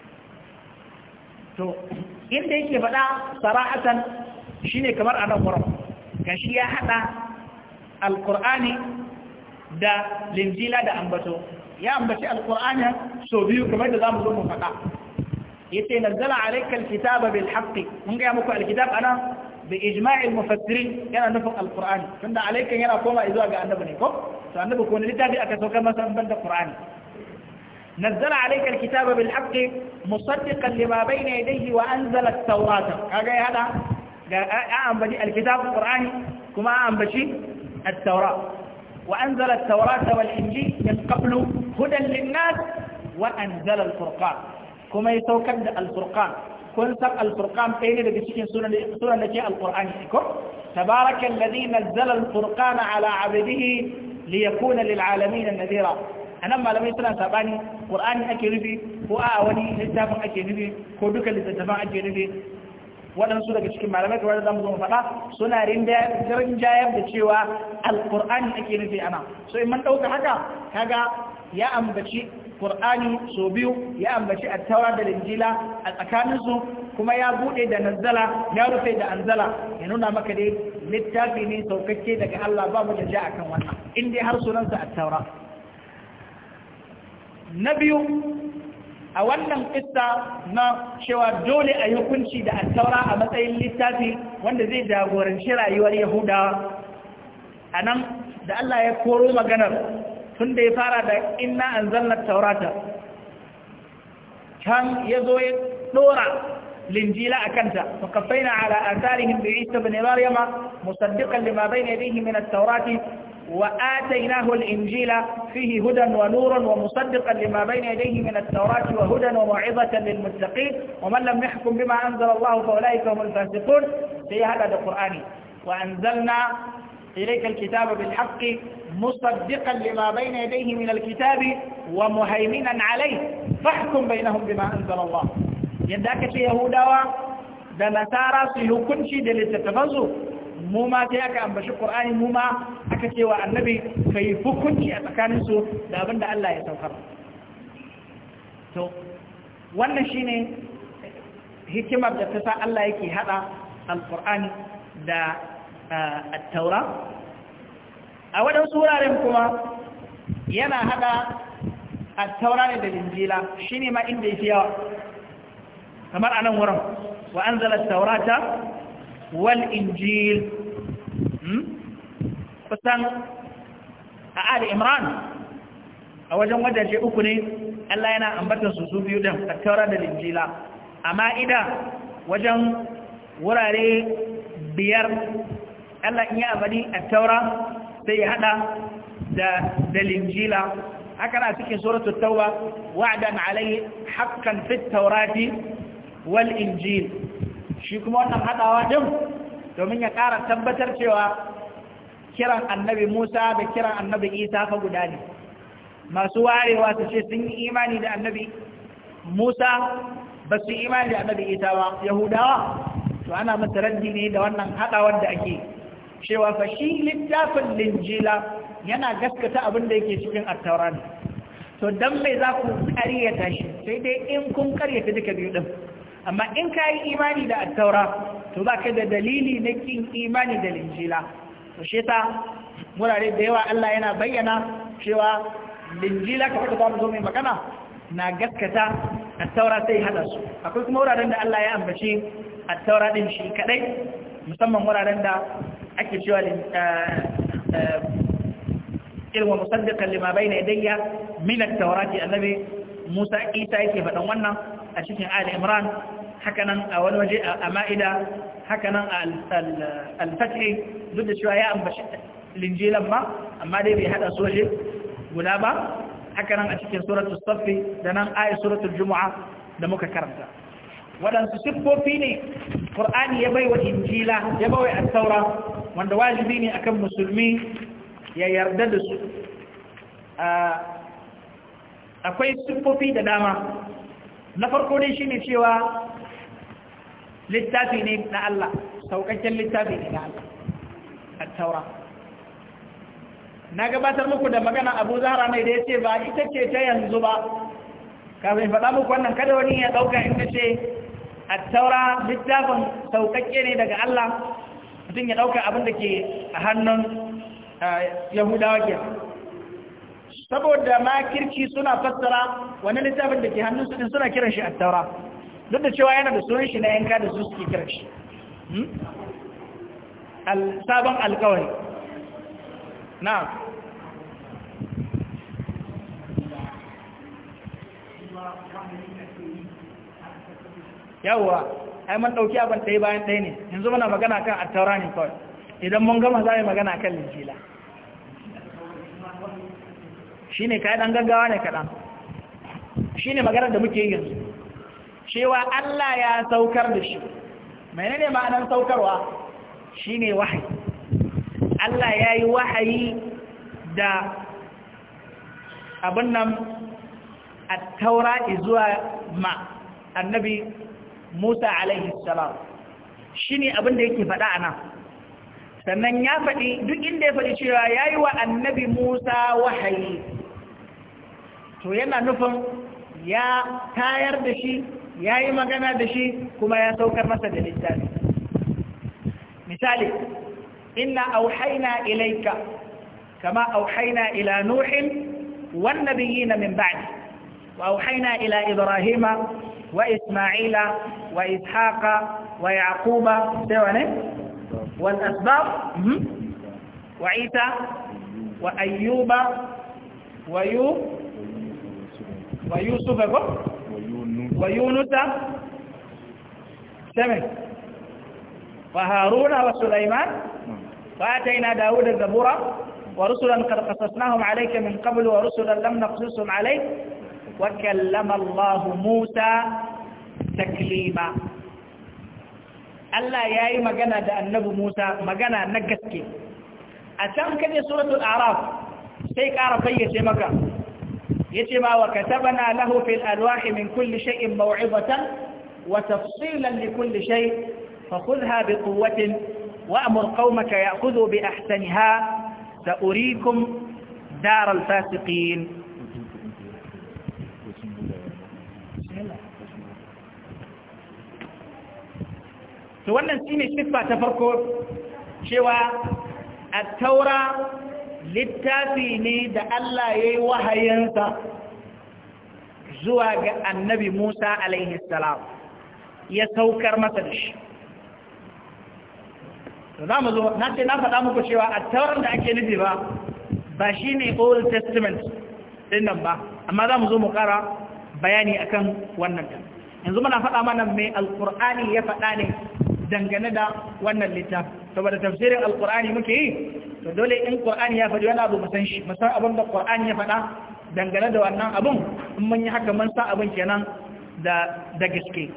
Speaker 1: to inda yake faɗa sara'atan shine kamar anan wurin gashi ya hada alqur'ani da linjila da ambato ya ambaci alqur'ani so biyu kamar da zamu zo mu faɗa yace nazzala alayka alkitaba bil haqqi mun ga muku alkitab ana bi ijma'il mufassirin yana nufin alqur'ani tunda alayka yana koma zuwa ga annabi ne ko to annabi ko ne littafi aka saukar masa banda qur'ani nazzala alayka alkitaba bil haqqi musaddiqan lima bayna yadayhi wa anzala at-taurata kaga ya hada ga ambaci alkitab qur'ani kuma ambaci at-taura wa anzala at-taurata wal injil min qablu hudan lin-nas wa anzala al-furqan kuma ya saukar da al-furqan kun san al-furqan ɗaya ne daga cikin sunan da ke al-qur'ani ko tabaraka alladhi nazzala al-furqana ala 'abdihi liyakuna lil-'alamin nadhira anan malamai suna sabani qur'ani ake nufi ko a wani littafin ake nufi ko duka littafin ake nufi waɗansu daga cikin malamai kamar da zamu zo mu faɗa suna rinjayar da cewa al-qur'ani ake nufi ana so in man dauka haka kaga ya ambaci Qur'ani so biyu ya ambaci at-Taura da Injila a tsakaninsu kuma ya bude da nazzala ya rufe da anzala ya nuna maka dai littafi ne saukakke daga Allah ba mu da ja akan wannan in dai har sunansa at-Taura na biyu a wannan kissa na cewa dole a yi hukunci da at-Taura a matsayin littafi wanda zai jagoranci rayuwar Yahudawa anan da Allah ya koro maganar tun da ya fara da inna an zallar taurata can ya zo ya dora linjila a kanta fa kafaina ala atharihim bi isa ibn maryama musaddiqan lima bayna yadayhi min at-taurati wa atainahu al-injila fihi hudan wa nuran wa musaddiqan lima bayna yadayhi min at-taurati wa hudan wa mau'izatan lil muttaqin wa man lam yahkum bima anzala Allah fa ulaika humul fasiqun sai hada da qur'ani wa anzalna إليك الكتاب بالحق مصدقا لما بين يديه من الكتاب ومهيمنا عليه فاحكم بينهم بما أنزل الله يداك في يهودا da nasara su hukunci da littattafansu mu ma sai aka ambaci Qur'ani mu ma aka ce wa annabi kai hukunci a tsakaninsu da abin da Allah ya saukar to wannan shine hikimar da ta sa Allah yake hada al-Qur'ani da at-Taura a wadansu wuraren kuma yana hada at-Taura ne da Injila shine ma inda yake yawa kamar anan wurin wa anzala at-Taurata wal Injil kusan a Ali Imran a wajen wajaje uku ne Allah yana ambatar su biyu din at-Taura da Injila amma ida wajen wurare biyar Allah in ya abadi at-Taura sai ya hada da Injila haka na cikin suratul Tauba wa'dan alayhi haqqan fit Taurati wal Injil shi kuma wannan hadawa din domin ya ƙara tabbatar cewa kiran annabi Musa da kiran annabi Isa fa guda ne masu warewa su ce sun yi imani da annabi Musa ba su yi imani da annabi Isa ba Yahudawa to ana masa raddi ne da wannan hadawar da ake cewa fa shi littafin Linjila yana gaskata abin da yake cikin at-Taura to dan me za ku ƙaryata shi sai dai in kun ƙaryata duka biyu din amma in ka yi imani da at-Taura to ba ka da dalili na kin imani da Linjila to shi ta wurare da yawa Allah yana bayyana cewa linjila kamar da zamu zo mai magana na gaskata at-taura sai hada su akwai kuma wuraren da Allah ya ambaci at-taura din shi kadai musamman wuraren da ake cewa ilmu musaddiqan lima bayna yadayya min at-taurati annabi Musa Isa yake faɗan wannan a cikin Ali Imran hakanan a wani waje a Ma'ida hakanan a al-Fath duk da cewa ya ambaci linjilan ma amma dai bai hada su waje guda ba hakanan a cikin suratul Saff da nan ayat suratul Jumu'a da muka karanta waɗansu siffofi ne Qur'ani ya baiwa Injila ya baiwa at-Taura wanda wajibi ne akan musulmi ya yarda da su akwai siffofi da dama na farko dai shine cewa littafi ne na Allah saukakken littafi ne na Allah at-Taura na gabatar muku da magana Abu Zahra ne da yace ba ita ce ta yanzu ba kafin faɗa muku wannan kada wani ya dauka in ce at-Taura littafin saukakke ne daga Allah mutum ya dauka abin da ke a hannun Yahudawa ke saboda makirci suna fassara wani littafin da ke hannun su suna kiran shi at-Taura duk da cewa yana da sunan shi na yanka da su suke kiran shi sabon alkawari na yawwa ai man dauki abin ɗaya bayan ɗaya ne yanzu muna magana kan at-Taura ne kawai idan mun gama za mu magana kan linjila shi ne kayan ɗan gaggawa ne kaɗan shi ne maganar da muke yanzu cewa Allah ya saukar da shi mai ne ma'anar saukarwa shi ne wahayi Allah ya yi wahayi da abin nan a taura zuwa ma annabi Musa alaihi salam shi ne abin da yake faɗa a nan sannan ya faɗi duk inda ya faɗi cewa ya yi wa annabi Musa wahayi to yana nufin ya tayar da shi ya yi magana da shi kuma ya saukar masa da littafi misali inna auhaina ilaika kama auhaina ila nuhin wan nabiyina min ba'di wa auhaina ila ibrahima wa isma'ila wa ishaqa wa yaquba sawane wal asbab wa isa wa ayyuba ويوسف ويونس سمع وهارون وسليمان وآتينا داود الزبورا ورسلا قد قصصناهم عليك من قبل ورسلا لم نقصصهم عليك وكلم الله موسى تكليما Allah ya yi magana da annabi Musa magana na gaske a can kaje suratul A'raf sai ƙara fayyace maka yace ma wa katabana lahu fil alwahi min kulli shay'in maw'izatan wa tafsilan li kulli shay fakhudha bi quwwatin wa'mur qaumaka ya'khudhu bi ahsaniha sa'uriikum daral fasiqin to wannan shine siffa ta farko cewa at-taura littafi ne da Allah ya yi wahayinsa zuwa ga annabi Musa alaihi salam ya saukar masa da shi. Za mu zo, na ce na faɗa muku cewa a tauran da ake nufi ba shi ne Old Testament ɗin nan ba, amma za mu zo mu ƙara bayani akan wannan. Yanzu muna faɗa mana mai Alƙur'ani ya faɗa ne dangane da wannan littafi. Saboda tafsirin Alƙur'ani muke yi, to dole in Qur'ani ya faɗi wani abu mu san shi mu san abin da Qur'ani ya faɗa dangane da wannan abun in mun yi haka mun san abin kenan da gaske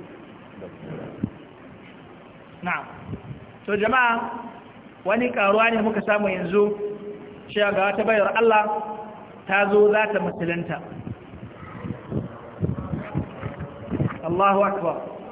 Speaker 1: na'am to jama'a wani karuwa ne muka samu yanzu cewa ga wata bayar Allah ta zo za ta musulunta Allahu akbar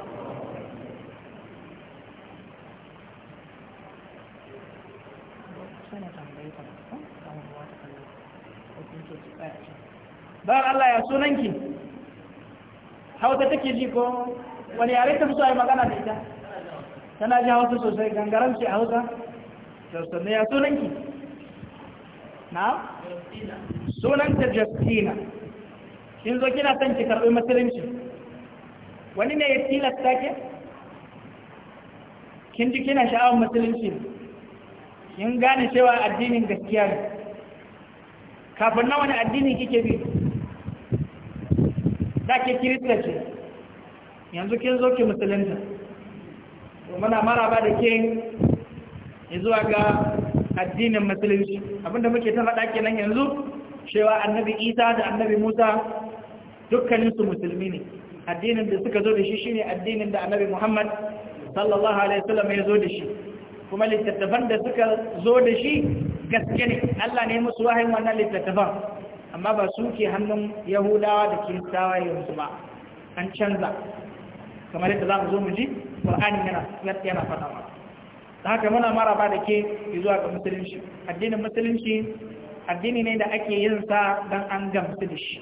Speaker 1: bayan Allah ya sunanki hausa take ji ko wani yare ta fito a yi magana da ita tana ji hausa sosai gangaranci a hausa sassanne ya sunanki na sunanta Justina kin zo kina son ki karɓi musulunci wani ne ya tilasta ke kin ji kina sha'awar musulunci kin gane cewa addinin gaskiya ne kafin na wani addini kike bi da ke kirista ce yanzu kin zo ki musulunta muna maraba da ke zuwa ga addinin musulunci abinda muke ta faɗa kenan yanzu cewa annabi Isa da annabi Musa dukkaninsu musulmi ne addinin da suka zo da shi shine addinin da annabi Muhammad sallallahu alaihi wasallam ya zo da shi kuma littattafan da suka zo da shi gaske ne Allah ne musu wahayin wannan littattafan amma ba su ke hannun Yahudawa da Kiristawa yanzu ba an canza kamar yadda za mu zo mu ji Qur'ani yana faɗa wa haka muna maraba da ke zuwa ga musulunci addinin musulunci addini ne da ake yin sa don an gamsu da shi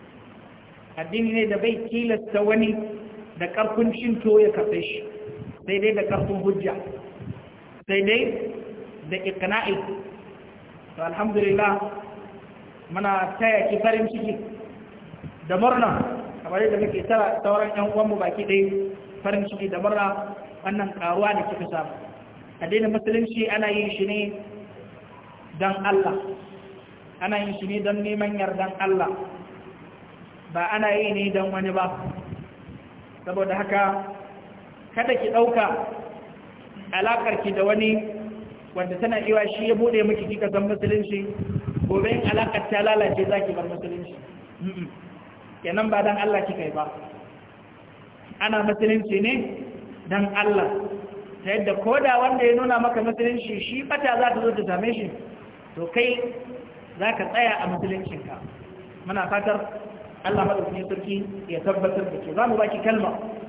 Speaker 1: addini ne da bai tilasta wani da ƙarfin cinto ya kafe shi sai dai da ƙarfin hujja sai dai da iqna'i to alhamdulillah muna taya ki farin ciki da murna kamar yadda muke tara sauran ƴan uwanmu baki ɗaya farin ciki da murna wannan karuwa da kika samu addinin musulunci ana yin shi ne don Allah ana yin shi ne don neman yardan Allah ba ana yi ne don wani ba saboda haka kada ki ɗauka alaƙarki da wani wanda tana iwa shi ya buɗe miki kika san musulunci gobe in alaƙar ta lalace za ki bar musulunci kenan ba don Allah kika yi ba ana musulunci ne don Allah ta yadda koda wanda ya nuna maka musulunci shi bata za ta zo ta same shi to kai za ka tsaya a musuluncinka muna fatar Allah maɗauki sarki ya tabbatar da ke za mu baki kalma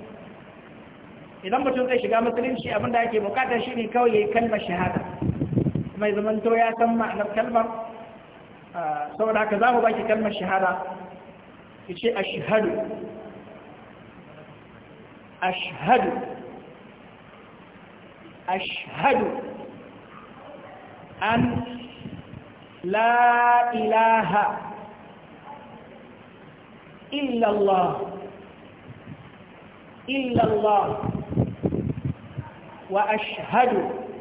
Speaker 1: idan mutum zai shiga musulunci abinda ake bukata shi ne kawai ya yi kalmar shahada mai zamanto ya san ma'anar kalmar saboda haka za mu baki kalmar shahada ki ce ashhadu ashhadu ashhadu an la ilaha illallah wa ashhadu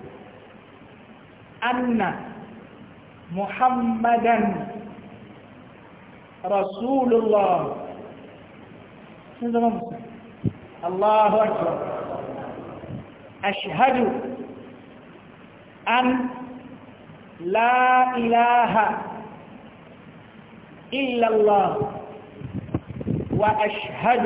Speaker 1: anna muhammadan rasulullah sun zama musulmi Allahu akbar ashhadu an la ilaha illallah wa ashhadu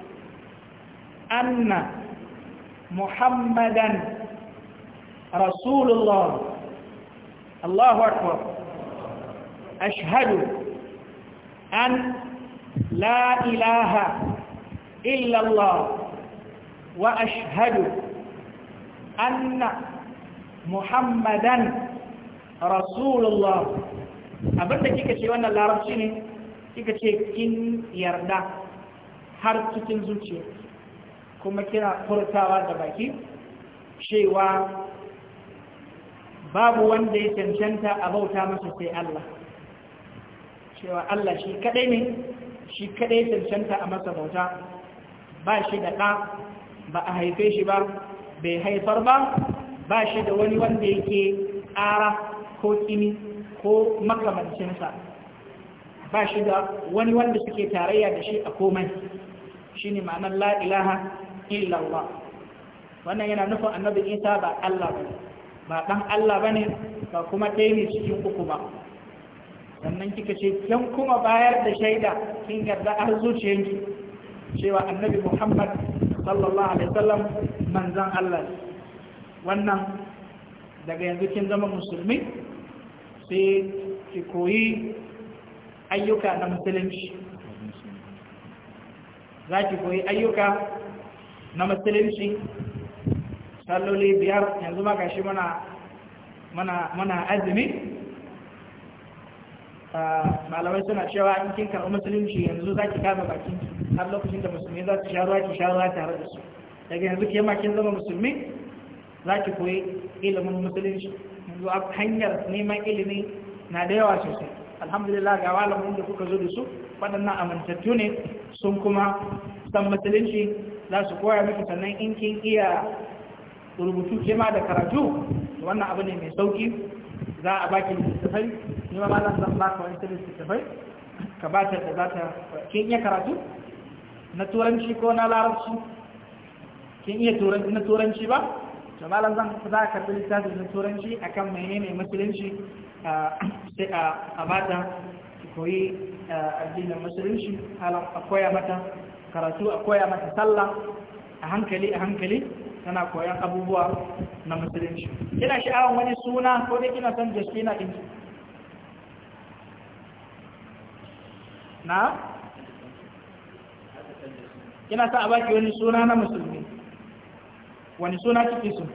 Speaker 1: anna muhammadan rasulullah Allahu akbar ashhadu an la ilaha illallah wa ashhadu anna muhammadan rasulullah abinda kika ce wannan larabci ne kika ce kin yarda har cikin zuciya kuma kina furtawa da baki cewa babu wanda ya cancanta a bauta masa sai Allah cewa Allah shi kadai ne shi kadai cancanta a masa bauta ba shi da ɗa ba a haife shi ba bai haifar ba ba shi da wani wanda yake ƙara ko ƙini ko makamancinsa ba shi da wani wanda suke tarayya da shi a komai shi ne ma'anar la ilaha illallah wannan yana nufin annabi isa ba Allah ba ba ɗan Allah ba ne ba kuma ɗaya ne cikin uku ba sannan kika ce kyan kuma bayar da shaida kin yarda har zuciyanki cewa annabi Muhammad sallallahu alaihi wasallam manzon Allah wannan daga yanzu kin zama musulmi sai ki koyi ayyuka na musulunci za ki koyi ayyuka na musulunci salloli biyar yanzu ma gashi muna azumi malamai suna cewa in kin karɓi musulunci yanzu za ki kama bakin har lokacin da musulmi za su sha ruwa ki sha ruwa tare da su daga yanzu ke ma kin zama musulmi za ki koyi ilimin musulunci yanzu hanyar neman ilimi na da yawa sosai. Alhamdulillah ga malamin da kuka zo da su waɗannan amintattu ne sun kuma san musulunci za su koya miki, sannan in kin iya rubutu ke ma da karatu wannan abu ne mai sauki. Za a baki littattafai, ni ma malam zan baka wani littattafai ka ba ta da za ta kin iya karatu na turanci ko na larabci, kin iya na turanci ba to malam zan za ka karbi littafin na turanci akan menene musulunci sai a bata koyi addinin musulunci, a koya mata karatu, a koya mata sallah a hankali tana koyan abubuwa na musulunci. Kina sha'awan wani suna ko dai kina son Justina din? Na? Kina son a baki wani suna na musulmi? Wani suna kike so?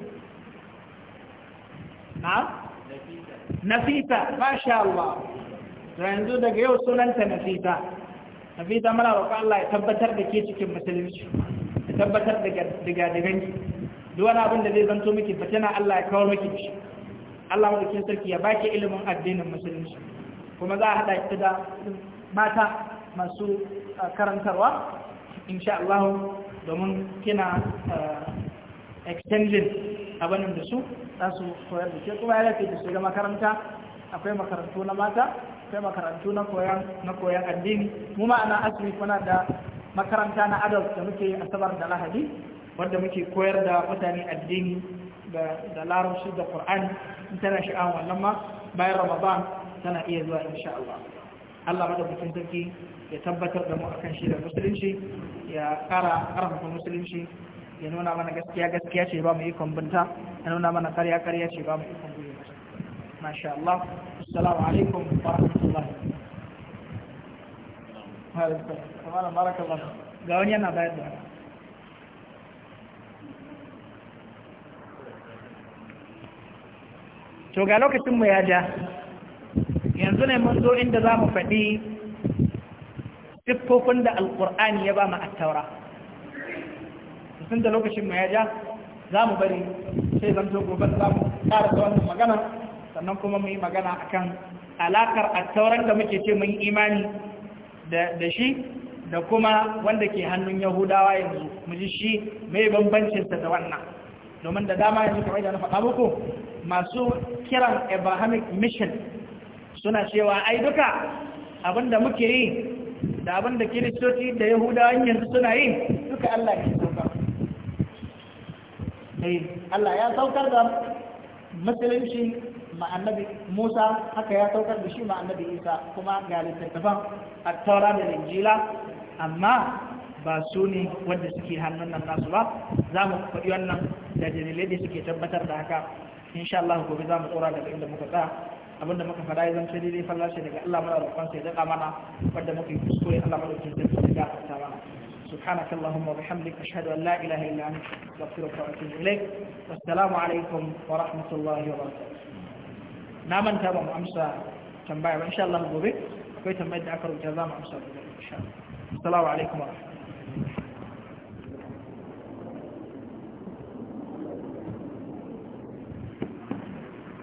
Speaker 1: Na? Nafisa, masha Allah. Yanzu daga yau sunanta Nafisa. Nafisa muna roƙon Allah ya tabbatar da ke cikin musulunci, ya tabbatar da digadiganki. Duk wani abin da zai zanto miki fitina Allah ya kawar miki da shi. Allah madaukin sarki ya baki ilimin addinin musulunci. Kuma za a haɗa ki da mata masu karantarwa insha Allah, domin kina extending abin da su za su koyar da ke, kuma ya lafi da su ga makaranta. Akwai makarantu na mata, akwai makarantu na koyan addini. Mu ma'ana asibiti muna da makaranta na adult da muke asabar da lahadi, wanda muke koyar da mutane addini da larabci da Qur'ani. In tana sha'awar wannan ma bayan Ramadan tana iya zuwa insha Allah. Allah madaukakin sarki ya tabbatar da mu akan shi da musulunci, ya ƙara ƙarfafa musulunci, ya nuna mana gaskiya ce ba mu ikon binta, ya nuna mana ƙarya ce ba mu ikon guje mata. Masha Allah. Assalamu alaikum wa rahmatullahi wa barakatuh. Barakallah. Ga wani yana bayar da haka. To ga lokacin mu ya ja. Yanzu ne mun zo inda za mu faɗi siffofin da Alƙur'ani ya ba mu at-Taura. Tun da lokacin mu ya ja, za mu bari sai zan zo gobe za mu ƙara da wannan magana, sannan kuma mu yi magana akan alaƙar at-Tauran da muke ce mun imani da shi da kuma wanda ke hannun Yahudawa yanzu, mu ji shi mai bambancinsa da wannan. Domin da dama yanzu kamar da na faɗa muku, masu kiran Abrahamic mission suna cewa ai duka abinda muke yi da abinda Kiristoci da Yahudawan yanzu suna yi duka Allah ne saukar. Allah ya saukar da musulunci ma annabi Musa, haka ya saukar da shi ma annabi Isa, kuma ga littattafan at-Taura da Injila, amma ba su ne wanda suke hannun nan nasu ba. Za mu faɗi wannan da dalilai da suke tabbatar da haka. Insha Allah gobe za mu tsora daga inda muka tsaya. Abinda muka faɗa ya zance daidai fallace daga Allah muna roƙon sai daɗa mana, wanda muka yi kuskure Allah madaukakin sarki ya gafarta mana. سبحانك اللهم وبحمدك أشهد أن لا إله إلا أنت أستغفرك وأتوب إليك والسلام عليكم ورحمة الله وبركاته. نامن تابع أمسى تنبأ إن شاء الله gobe akwai tambayar da aka rubuta za mu amsa gobe insha Allah. Assalamu alaikum wa rahmatullahi.